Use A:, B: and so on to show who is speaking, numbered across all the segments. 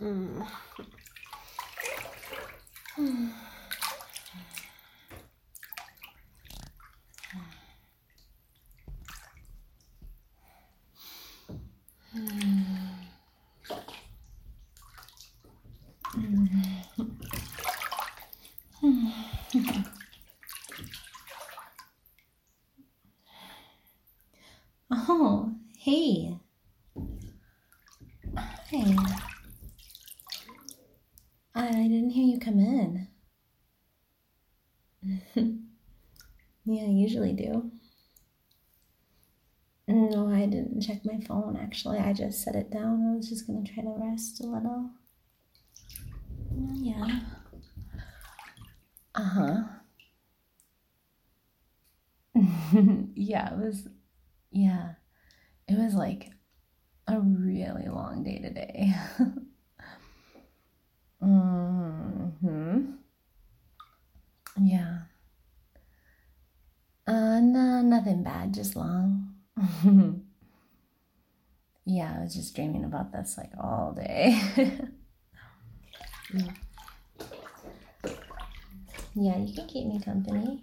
A: Oh, hey. Hi. I didn't hear you come in. Yeah, I usually do. No, I didn't check my phone, actually. I just set it down. I was just gonna try to rest a little. Yeah. Uh-huh. Yeah, it was like a really long day today. Yeah. No, nothing bad, just long. Yeah, I was just dreaming about this like all day. Yeah, you can keep me company.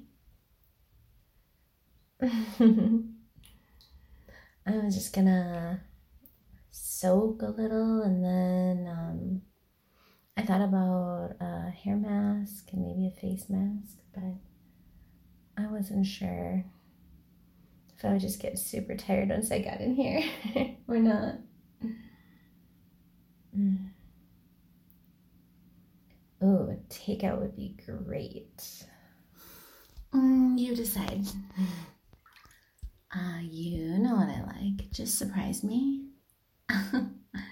A: I was just gonna soak a little, and then I thought about a hair mask and maybe a face mask, but I wasn't sure if I would just get super tired once I got in here or not. Oh, takeout would be great. You decide. You know what I like. Just surprise me. Yeah,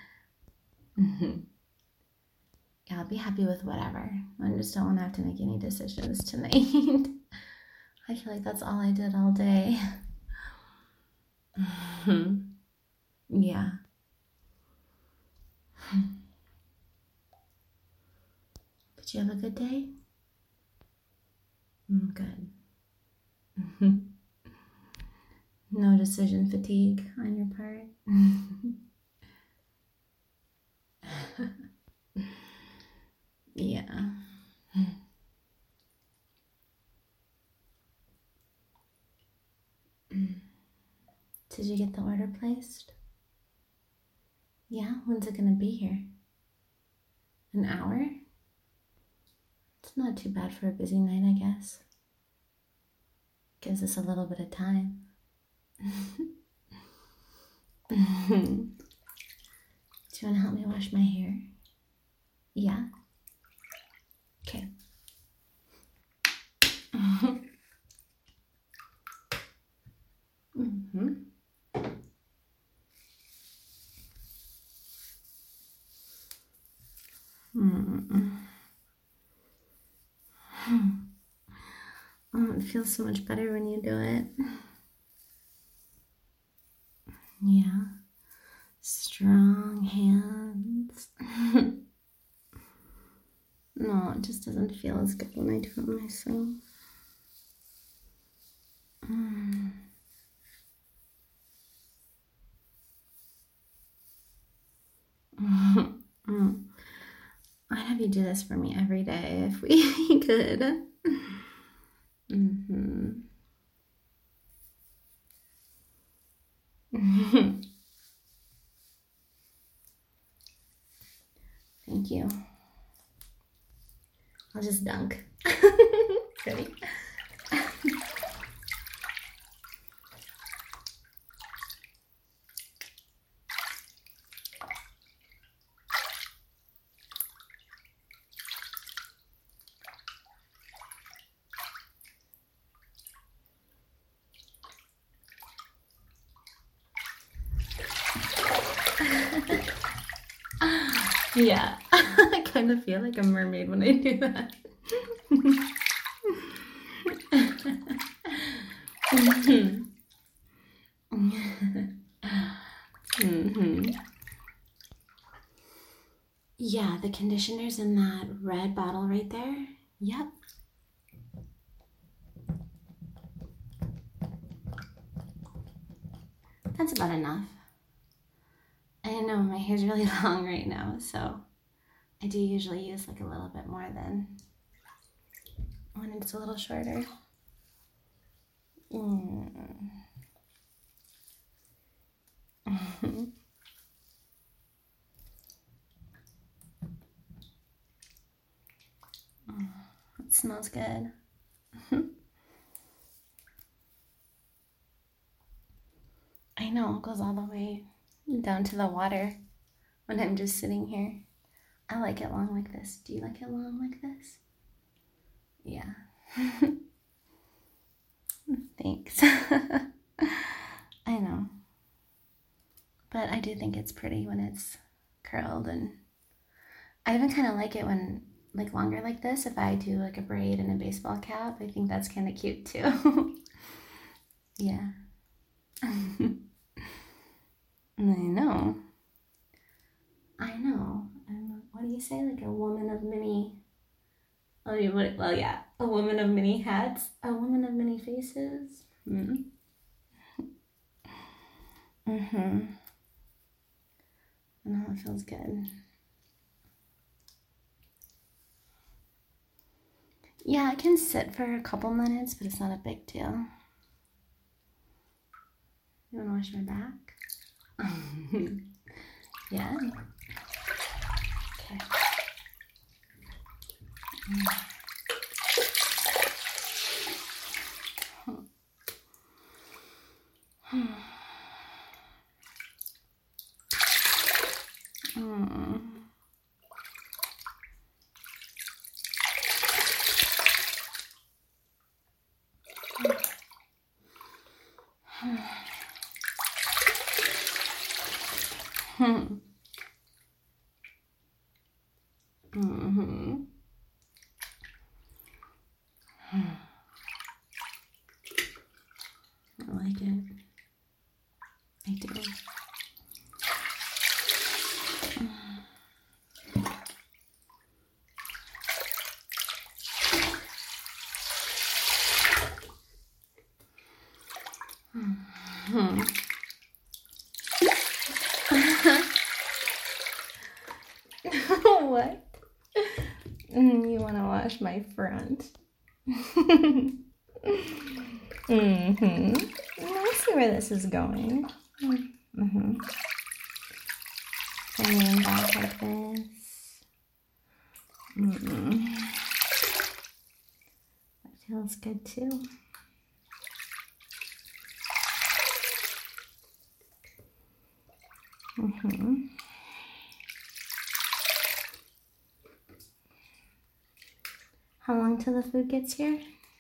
A: I'll be happy with whatever. I just don't want to have to make any decisions tonight. I feel like that's all I did all day. Yeah. Did you have a good day? Good. No decision fatigue on your part? Yeah. Did you get the order placed? Yeah, when's it gonna be here? An hour? It's not too bad for a busy night, I guess. Gives us a little bit of time. Do you want to help me wash my hair? Yeah? Okay. Oh, it feels so much better when you do it. Yeah. Strong hands. No, it just doesn't feel as good when I do it myself. I'd have you do this for me every day if we could. Thank you. I'll just dunk. Ready? Yeah, I kind of feel like a mermaid when I do that. Yeah, the conditioner's in that red bottle right there. Yep. That's about enough. I know my hair's really long right now, so I do usually use like a little bit more than when it's a little shorter. It smells good. I know, it goes all the way down to the water when I'm just sitting here. I like it long like this. Do you like it long like this? Yeah. Thanks. I know. But I do think it's pretty when it's curled, and I even kind of like it when like longer like this. If I do like a braid and a baseball cap, I think that's kind of cute too. Yeah. I know. What do you say? Like a woman of many. Oh, well, yeah. A woman of many hats. A woman of many faces. I know, it feels good. Yeah, I can sit for a couple minutes, but it's not a big deal. You want to wash my back? Yeah? Okay. I like it. I do. What? You want to wash my front? I see where this is going. Lean back like this. That feels good too. How long till the food gets here?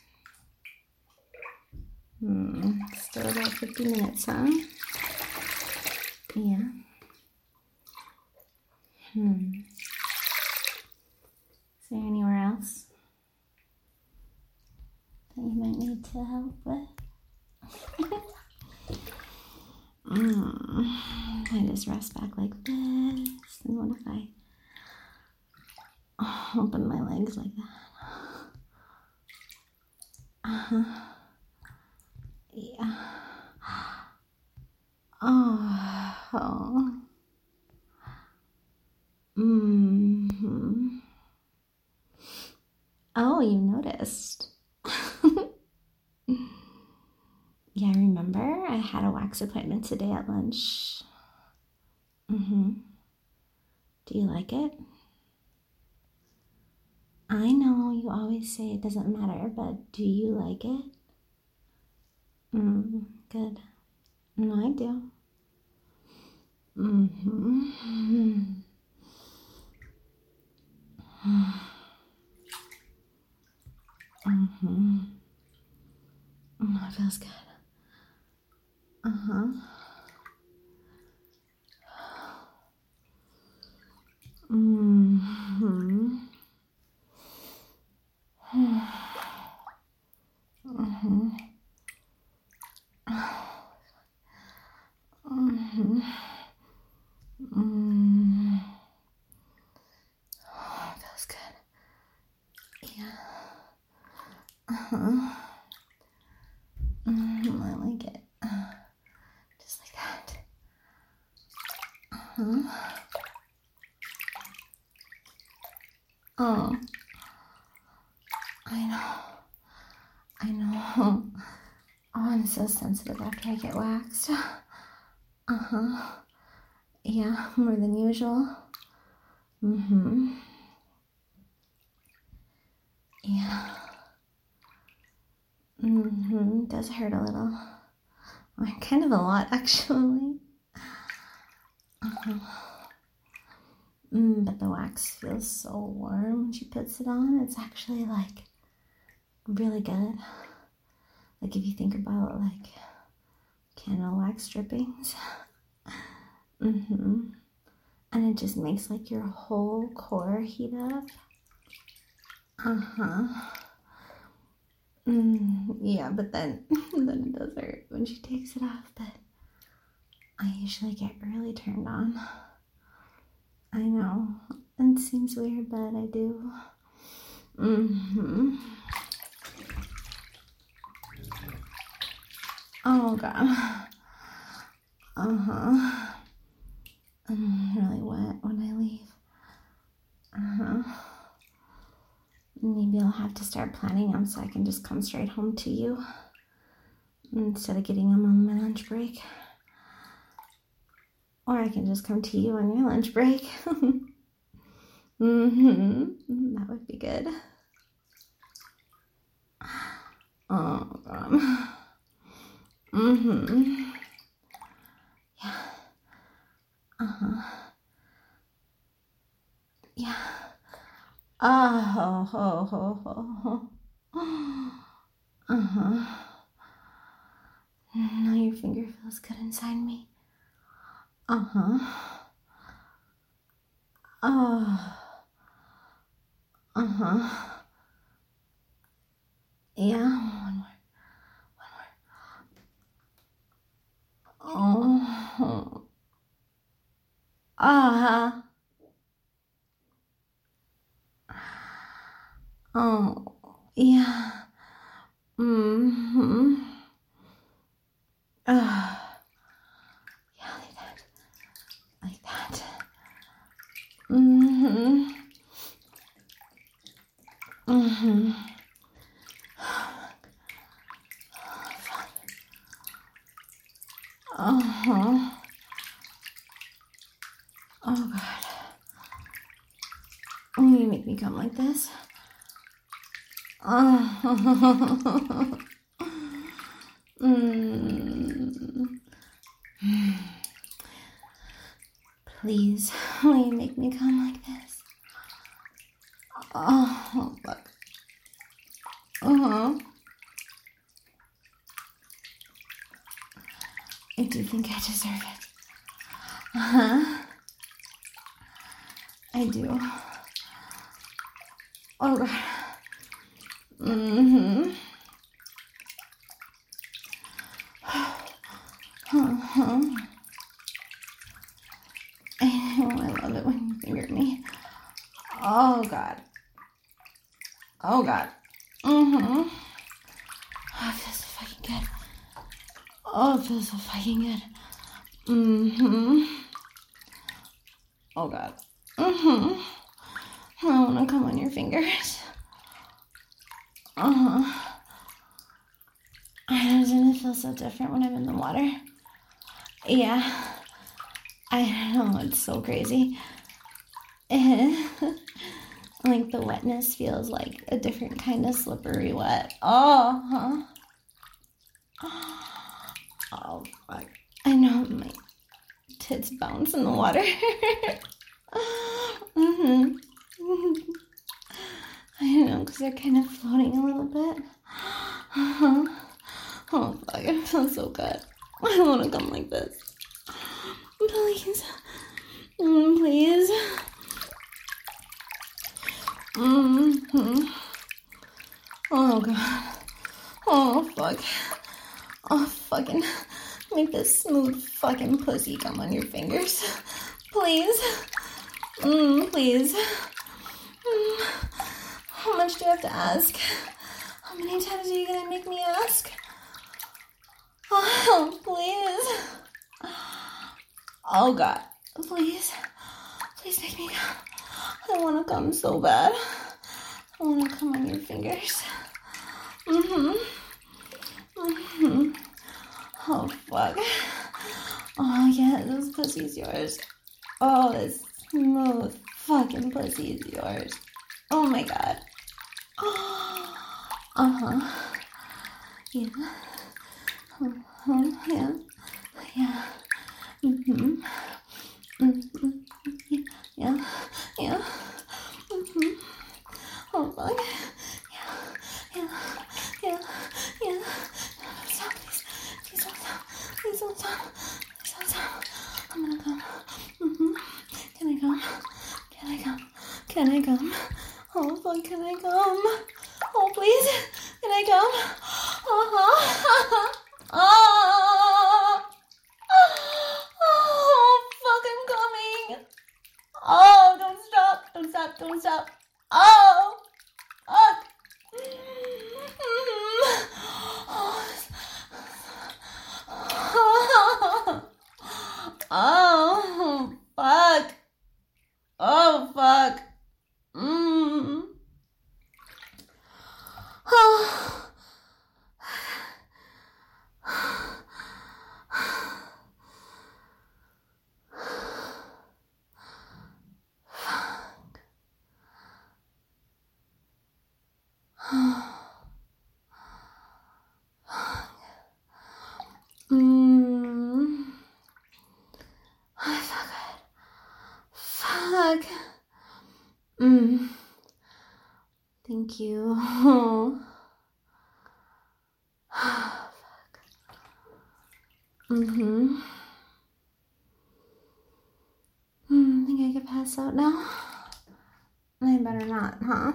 A: Still about 50 minutes, huh? Yeah. Is there anywhere else that you might need to help with? I just rest back like this. And what if I open my legs like that? Yeah. Oh, you noticed. Yeah, remember? I had a wax appointment today at lunch. Do you like it? I know you always say it doesn't matter, but do you like it? Good. No, I do. Oh, it feels good. Feels good. Yeah. I like it. Just like that. I know. Oh, I'm so sensitive after I get waxed. Uh-huh. Yeah, more than usual. Mm-hmm. Yeah. Mm-hmm. Does hurt a little. Kind of a lot, actually. Uh-huh. But the wax feels so warm when she puts it on. It's actually, like, really good. Like, if you think about, like, candle wax drippings. Mm-hmm. And it just makes, like, your whole core heat up. Uh-huh. Yeah, but then it does hurt when she takes it off, but I usually get really turned on. I know. It seems weird, but I do. Mm-hmm. Oh, God. Uh-huh. I'm really wet when I leave. Uh-huh. Maybe I'll have to start planning them so I can just come straight home to you instead of getting them on my lunch break. Or I can just come to you on your lunch break. Mm-hmm. That would be good. Oh, God. Mm-hmm. Yeah. Uh-huh. Yeah. Oh, ho, ho, ho, ho. Uh-huh. Now your finger feels good inside me. Uh-huh. Oh. Uh-huh. Yeah, one more. Oh. Uh-huh. Oh. Yeah. Mm-hmm. Yeah, like that. Like that. Mm-hmm. Mm-hmm. Uh-huh. Oh, God. Oh, you make me come like this. Oh. Please, will you make me come like this? Oh, fuck. Uh-huh. I do think I deserve it. Uh-huh. I do. Oh, God. Mm-hmm. Uh-huh. I know, I love it when you finger me. Oh, God. Oh, God. Mm-hmm. Oh, it feels so fucking good. Oh, it feels so fucking good. Mm-hmm. Oh, God. Mm-hmm. I want to come on your fingers. Uh-huh. Doesn't it feel so different when I'm in the water? Yeah. I know, it's so crazy. Like the wetness feels like a different kind of slippery wet. Oh, huh. Oh, fuck. I know, my tits bounce in the water. Mm-hmm. I know, because they're kind of floating a little bit. Uh-huh. Oh, fuck, it feels so good. I don't want to come like this. Please. Please. Mm-hmm. Oh, God. Oh, fuck. Oh, fucking make this smooth fucking pussy come on your fingers. Please. Please. How much do you have to ask? How many times are you gonna make me ask? Oh, please. Oh, God. Please. Please make me come. I wanna come so bad. I wanna come on your fingers. Mm-hmm. Mm-hmm. Oh, fuck. Oh, yeah, this pussy's yours. Oh, this smooth fucking pussy is yours. Oh, my God. Uh-huh. Yeah. Uh-huh. Yeah. Yeah. Mm-hmm. Mm-hmm. Yeah. Yeah. Mm-hmm. Oh, fuck. Yeah. Yeah. Yeah. Yeah. Stop, please. Please don't stop. Please don't stop. Please don't stop. I'm gonna come. Mm-hmm. Can I come? Can I come? Can I come? Oh, fuck, can I come? Oh, please. Can I come? Uh-huh. Oh. Oh, fuck, I'm coming. Oh, don't stop. Don't stop. Don't stop. Oh, fuck. Oh, fuck. Oh, fuck. Mm. Oh. I forgot. Fuck. Thank you. Fuck. Think I could pass out now? I better not, huh?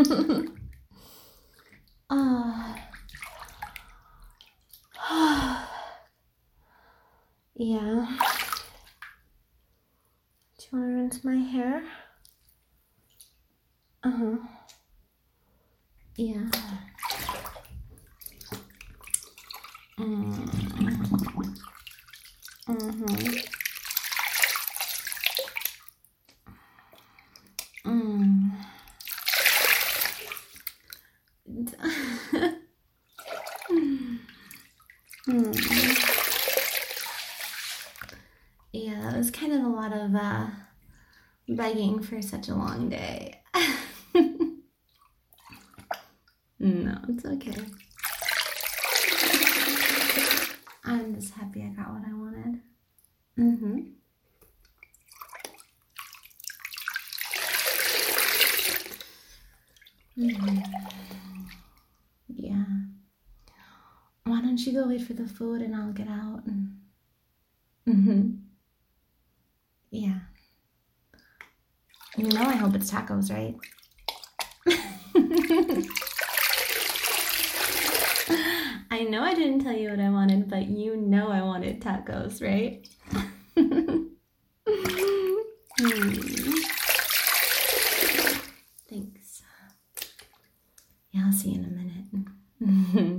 A: Yeah. Do you want to rinse my hair? Uh-huh. Yeah. Yeah, it was kind of a lot of begging for such a long day. No, it's okay. I'm just happy I got what I wanted. Yeah. Why don't you go wait for the food and I'll get out and... Yeah. You know I hope it's tacos, right? I know I didn't tell you what I wanted, but you know I wanted tacos, right? Thanks. Yeah, I'll see you in a minute.